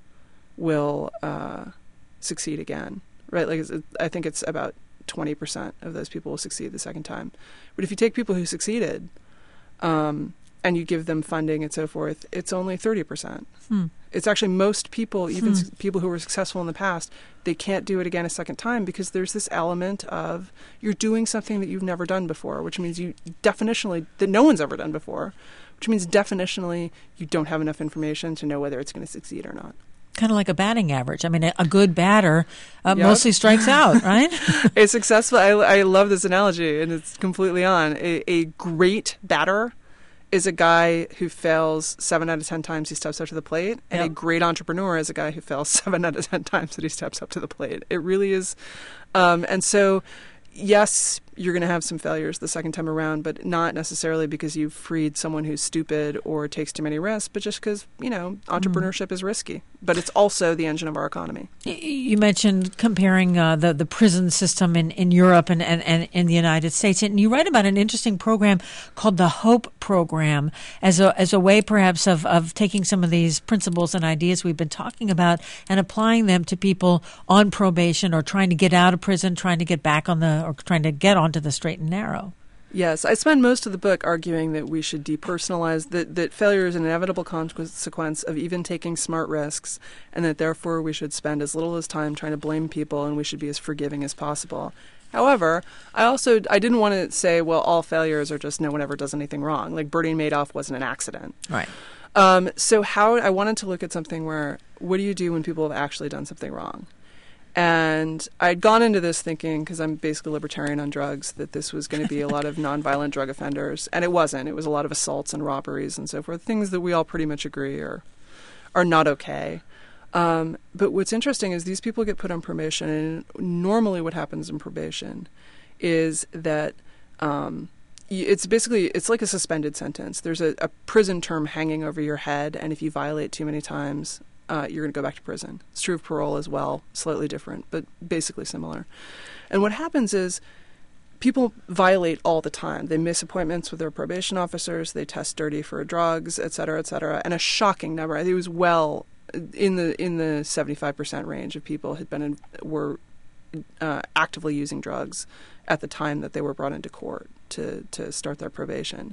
will uh, succeed again, right? Like I think it's about twenty percent of those people will succeed the second time. But if you take people who succeeded, um, and you give them funding and so forth, it's only thirty percent. Hmm. It's actually most people, even Hmm. s- people who were successful in the past, they can't do it again a second time because there's this element of you're doing something that you've never done before, which means you definitionally, that no one's ever done before, which means definitionally you don't have enough information to know whether it's going to succeed or not. Kind of like a batting average. I mean, a, a good batter uh, Yep. mostly strikes out, right? A successful, I, I love this analogy, and it's completely on. A, a great batter is a guy who fails seven out of ten times he steps up to the plate, and Yep. a great entrepreneur is a guy who fails seven out of ten times that he steps up to the plate. It really is. Um, and so, yes, you're going to have some failures the second time around, but not necessarily because you've freed someone who's stupid or takes too many risks, but just because, you know, entrepreneurship is risky. But it's also the engine of our economy. Y- You mentioned comparing uh, the, the prison system in, in Europe and, and, and in the United States. And you write about an interesting program called the HOPE program as a, as a way perhaps of, of taking some of these principles and ideas we've been talking about and applying them to people on probation or trying to get out of prison, trying to get back on the, or trying to get onto the straight and narrow. Yes, I spend most of the book arguing that we should depersonalize, that, that failure is an inevitable consequence of even taking smart risks, and that therefore we should spend as little as time trying to blame people and we should be as forgiving as possible. However, I also I didn't want to say, well, all failures are just no one ever does anything wrong. Like Bernie Madoff wasn't an accident. Right. Um, so how I wanted to look at something where, what do you do when people have actually done something wrong? And I'd gone into this thinking, because I'm basically libertarian on drugs, that this was going to be a lot of nonviolent drug offenders. And it wasn't. It was a lot of assaults and robberies and so forth, things that we all pretty much agree are, are not okay. Um, but what's interesting is these people get put on probation, and normally what happens in probation is that um, y- it's basically, it's like a suspended sentence. There's a, a prison term hanging over your head, and if you violate too many times, Uh, you're going to go back to prison. It's true of parole as well, slightly different, but basically similar. And what happens is people violate all the time. They miss appointments with their probation officers. They test dirty for drugs, et cetera, et cetera. And a shocking number, I think it was well in the in the seventy-five percent range of people had been in, were uh, actively using drugs at the time that they were brought into court to to start their probation.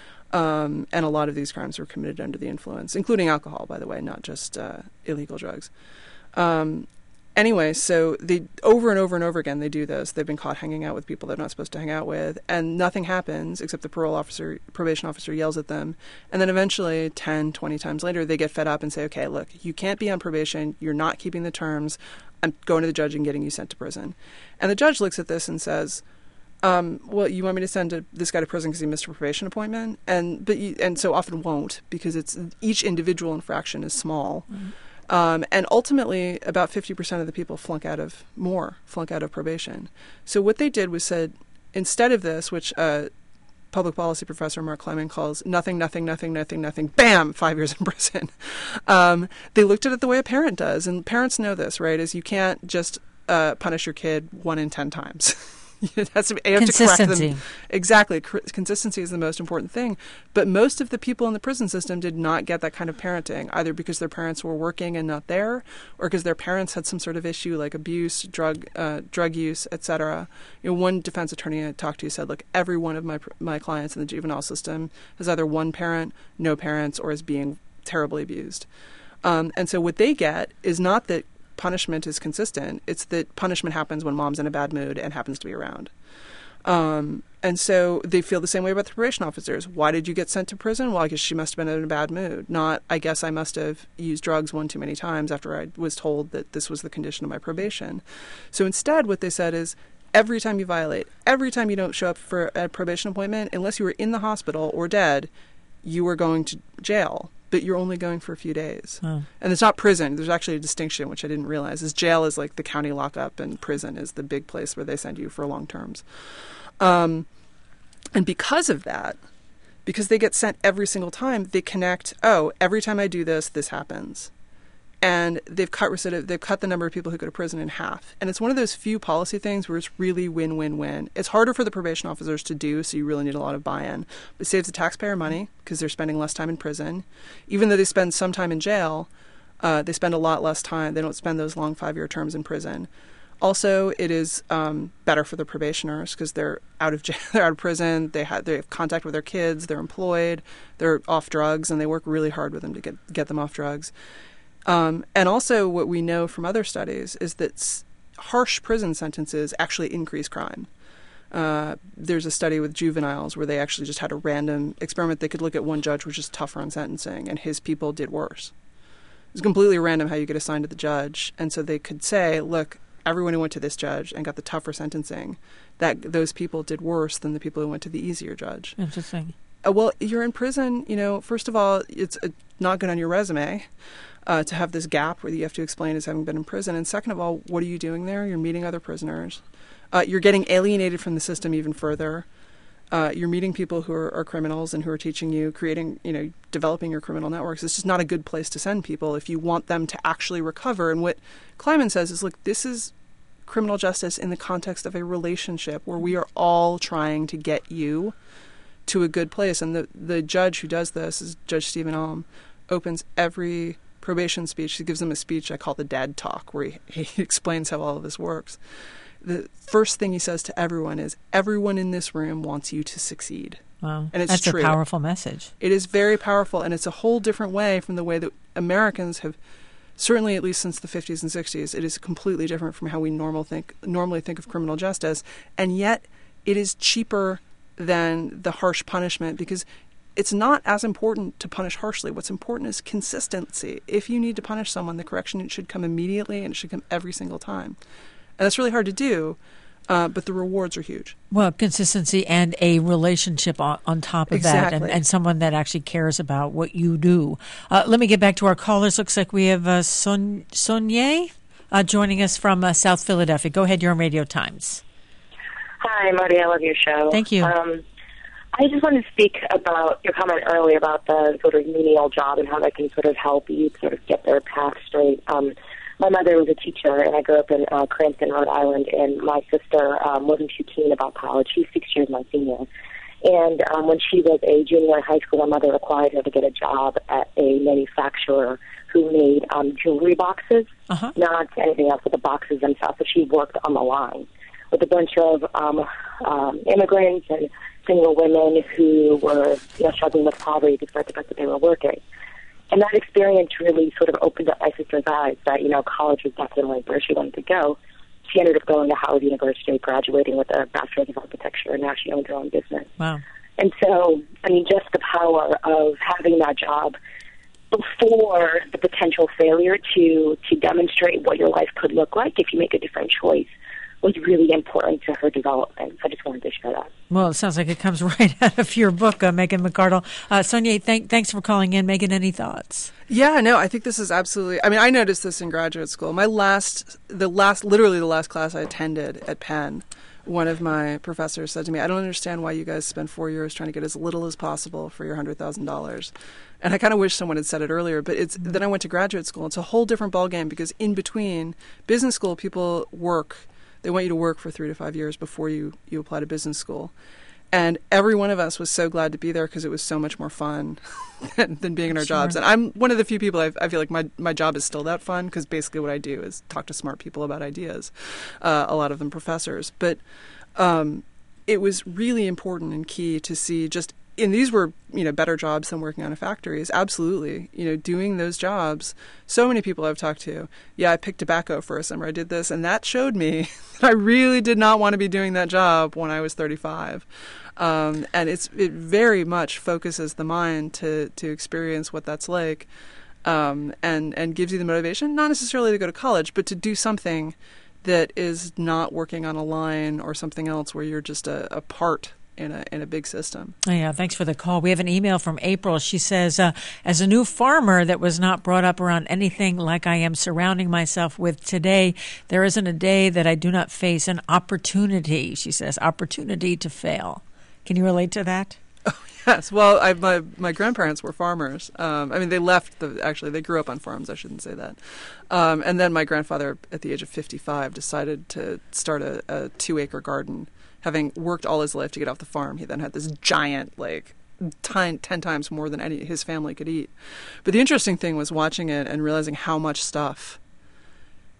Um, and a lot of these crimes were committed under the influence, including alcohol, by the way, not just uh, illegal drugs. Um, anyway, so they over and over and over again, they do this. They've been caught hanging out with people they're not supposed to hang out with, and nothing happens except the parole officer, probation officer yells at them. And then eventually, ten, twenty times later, they get fed up and say, okay, look, you can't be on probation. You're not keeping the terms. I'm going to the judge and getting you sent to prison. And the judge looks at this and says, Um, well, you want me to send a, this guy to prison because he missed a probation appointment, and but you, and so often won't, because it's each individual infraction is small, mm-hmm. um, and ultimately about fifty percent of the people flunk out of more flunk out of probation. So what they did was said, instead of this, which uh, public policy professor Mark Clement calls nothing, nothing, nothing, nothing, nothing, bam, five years in prison. Um, they looked at it the way a parent does, and parents know this, right? Is you can't just uh, punish your kid one in ten times. It has to be, you have to correct them. Exactly. Consistency is the most important thing. But most of the people in the prison system did not get that kind of parenting, either because their parents were working and not there, or because their parents had some sort of issue like abuse, drug uh, drug use, et cetera. You know, one defense attorney I talked to said, look, every one of my my clients in the juvenile system has either one parent, no parents, or is being terribly abused. Um, and so what they get is not that punishment is consistent. It's that punishment happens when mom's in a bad mood and happens to be around. Um, and so they feel the same way about the probation officers. Why did you get sent to prison? Well, I guess she must have been in a bad mood. Not, I guess I must have used drugs one too many times after I was told that this was the condition of my probation. So instead, what they said is, every time you violate, every time you don't show up for a probation appointment, unless you were in the hospital or dead, you are going to jail. But you're only going for a few days. Oh. And it's not prison. There's actually a distinction, which I didn't realize, is jail is like the county lockup, and prison is the big place where they send you for long terms. Um, and because of that, because they get sent every single time, they connect, oh, every time I do this, this happens. And they've cut recidiv- they've cut the number of people who go to prison in half. And it's one of those few policy things where it's really win-win-win. It's harder for the probation officers to do, so you really need a lot of buy-in. But it saves the taxpayer money because they're spending less time in prison. Even though they spend some time in jail, uh, they spend a lot less time. They don't spend those long five-year terms in prison. Also, it is um, better for the probationers because they're out of jail, they're out of prison. They have they have contact with their kids. They're employed. They're off drugs, and they work really hard with them to get get them off drugs. Um, and also, what we know from other studies is that s- harsh prison sentences actually increase crime. Uh, there's a study with juveniles where they actually just had a random experiment. They could look at one judge, which is tougher on sentencing, and his people did worse. It's completely random how you get assigned to the judge, and so they could say, look, everyone who went to this judge and got the tougher sentencing, that those people did worse than the people who went to the easier judge. Interesting. Uh, well, you're in prison, you know, first of all, it's uh, not good on your resume uh, to have this gap where you have to explain as having been in prison. And second of all, what are you doing there? You're meeting other prisoners. Uh, you're getting alienated from the system even further. Uh, you're meeting people who are, are criminals and who are teaching you, creating, you know, developing your criminal networks. It's just not a good place to send people if you want them to actually recover. And what Kleiman says is, look, this is criminal justice in the context of a relationship where we are all trying to get you to a good place. And the, the judge who does this is Judge Stephen Alm, opens every probation speech. He gives them a speech I call the dad talk, where he, he explains how all of this works. The first thing he says to everyone is, everyone in this room wants you to succeed. Wow. And it's That's true. a powerful message. It is very powerful, and it's a whole different way from the way that Americans have, certainly at least since the fifties and sixties, it is completely different from how we normal think, normally think of criminal justice. And yet it is cheaper than the harsh punishment because it's not as important to punish harshly. What's important is consistency. If you need to punish someone, the correction should come immediately and it should come every single time. And that's really hard to do, uh, but the rewards are huge. Well, consistency and a relationship on, on top of Exactly. that, and, and someone that actually cares about what you do. Uh, let me get back to our callers. Looks like we have uh, Son- Sonia uh, joining us from uh, South Philadelphia. Go ahead, you're on Radio Times. Hi, Marty. I love your show. Thank you. Um, I just wanted to speak about your comment earlier about the sort of menial job and how that can sort of help you sort of get their path straight. Um, my mother was a teacher, and I grew up in uh, Cranston, Rhode Island, and my sister um, wasn't too keen about college. She's six years my senior. And um, when she was a junior in high school, my mother required her to get a job at a manufacturer who made um, jewelry boxes, uh-huh. not anything else, but the boxes themselves. So she worked on the line with a bunch of um, um, immigrants and single women who were, you know, struggling with poverty despite the fact that they were working. And that experience really sort of opened up my sister's eyes that, you know, college was definitely where she wanted to go. She ended up going to Howard University, graduating with a Bachelor's of Architecture, and now she owns her own business. Wow. And so, I mean, just the power of having that job before the potential failure to, to demonstrate what your life could look like if you make a different choice was really important to her development. So I just wanted to share that. Well, it sounds like it comes right out of your book, uh, Megan McArdle. Uh, Sonia, thank, thanks for calling in. Megan, any thoughts? Yeah, no, I think this is absolutely, I mean, I noticed this in graduate school. My last, the last, literally the last class I attended at Penn, one of my professors said to me, I don't understand why you guys spend four years trying to get as little as possible for your one hundred thousand dollars. And I kind of wish someone had said it earlier, but it's, then I went to graduate school. It's a whole different ballgame because in between business school, people work. They want you to work for three to five years before you, you apply to business school. And every one of us was so glad to be there because it was so much more fun than, than being in our Sure. jobs. And I'm one of the few people, I, I feel like my, my job is still that fun because basically what I do is talk to smart people about ideas, uh, a lot of them professors. But um, it was really important and key to see just, and these were, you know, better jobs than working on a factory. Is absolutely, you know, doing those jobs. So many people I've talked to, yeah, I picked tobacco for a summer. I did this, and that showed me that I really did not want to be doing that job when I was thirty-five. Um, and it's it very much focuses the mind to to experience what that's like, um, and and gives you the motivation, not necessarily to go to college, but to do something that is not working on a line or something else where you're just a, a part in a in a big system. Oh, yeah, thanks for the call. We have an email from April. She says, uh, as a new farmer that was not brought up around anything like I am surrounding myself with today, there isn't a day that I do not face an opportunity, she says, opportunity to fail. Can you relate to that? Yes. Well, I, my my grandparents were farmers. Um, I mean, they left the actually they grew up on farms. I shouldn't say that. Um, and then my grandfather, at the age of fifty-five, decided to start a, a two acre garden. Having worked all his life to get off the farm, he then had this giant, like, ten, ten times more than any his family could eat. But the interesting thing was watching it and realizing how much stuff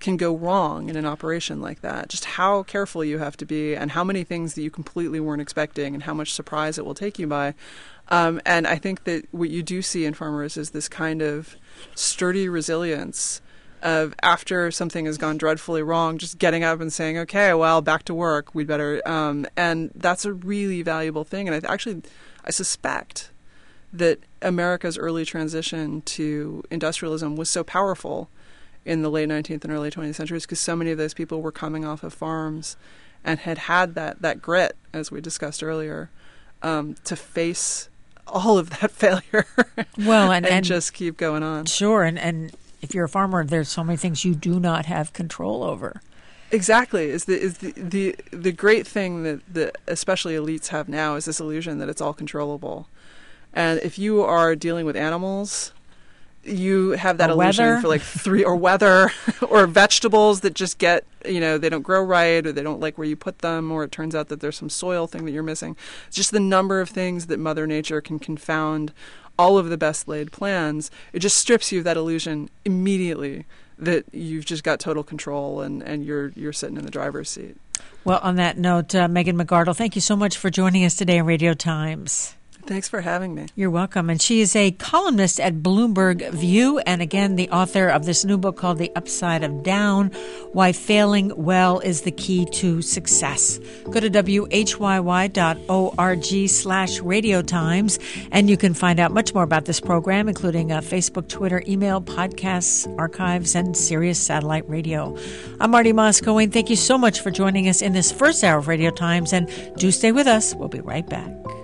can go wrong in an operation like that. Just how careful you have to be, and how many things that you completely weren't expecting, and how much surprise it will take you by. Um, and I think that what you do see in farmers is this kind of sturdy resilience of, after something has gone dreadfully wrong, just getting up and saying, okay, well, back to work, we'd better. Um, and that's a really valuable thing. And I actually, I suspect that America's early transition to industrialism was so powerful in the late nineteenth and early twentieth centuries, because so many of those people were coming off of farms and had had that, that grit, as we discussed earlier, um, to face all of that failure well, and, and, and just keep going on. Sure, and, and if you're a farmer, there's so many things you do not have control over. Exactly. Is the is the, the, the great thing that the especially elites have now is this illusion that it's all controllable. And if you are dealing with animals, you have that or illusion weather. for like three, or weather, or vegetables that just get, you know, they don't grow right, or they don't like where you put them, or it turns out that there's some soil thing that you're missing. It's just the number of things that Mother Nature can confound all of the best laid plans. It just strips you of that illusion immediately that you've just got total control and, and you're you're sitting in the driver's seat. Well, on that note, uh, Megan McArdle, thank you so much for joining us today on Radio Times. Thanks for having me. You're welcome. And she is a columnist at Bloomberg View, and again, the author of this new book called The Upside of Down, Why Failing Well is the Key to Success. Go to W H Y Y dot org slash Radio Times, and you can find out much more about this program, including uh, Facebook, Twitter, email, podcasts, archives, and Sirius Satellite Radio. I'm Marty Moscow, and thank you so much for joining us in this first hour of Radio Times, and do stay with us. We'll be right back.